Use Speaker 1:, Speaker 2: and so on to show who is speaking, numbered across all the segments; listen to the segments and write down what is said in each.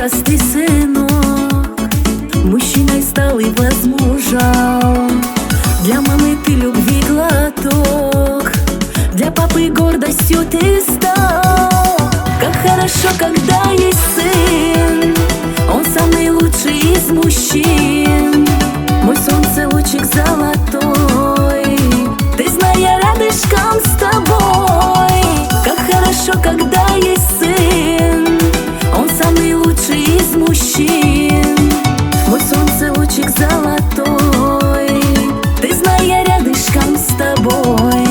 Speaker 1: простый сынок мужчиной стал и возмужал. Для мамы ты любви глоток, для папы гордостью ты стал. Как хорошо, когда есть сын, он самый лучший из мужчин. Мой солнце, лучик золотой, ты, зная, рядышком с тобой. Как хорошо, когда есть сын, он самый лучший из мужчин. Мой солнце, лучик золотой, ты, зная, рядышком с тобой.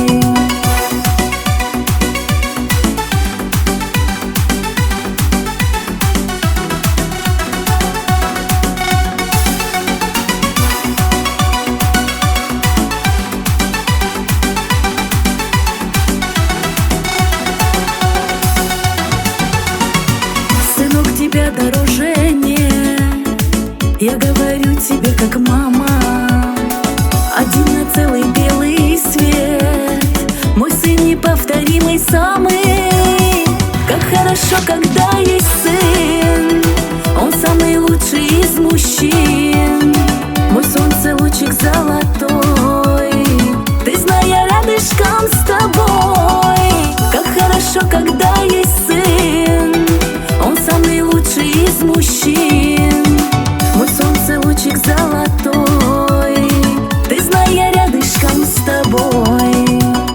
Speaker 1: Тебя дороже нет, я говорю тебе как мама. Один на целый белый свет, мой сын неповторимый самый. Как хорошо, когда есть сын, он самый лучший из мужчин. Мой солнце, лучик золотой, ты, зная, рядышком с тобой. Как хорошо, когда есть сын, он самый лучший из мужчин. Мой солнце, лучик золотой, ты, зная, рядышком с тобой.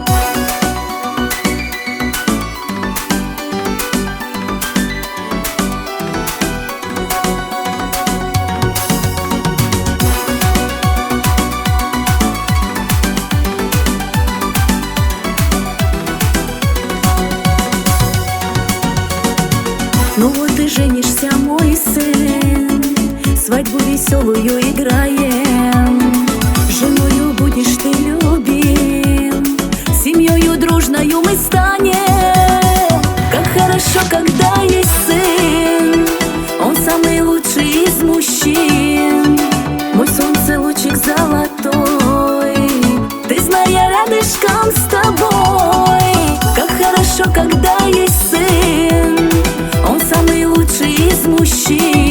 Speaker 1: Ну вот и женишься, мой сын, свадьбу веселую играем. Женою будешь ты любим, семьёю дружною мы станем. Как хорошо, когда есть сын, он самый лучший из мужчин. Мой солнце, лучик золотой, ты, зная, рядышком с тобой. Как хорошо, когда есть сын, он самый лучший из мужчин.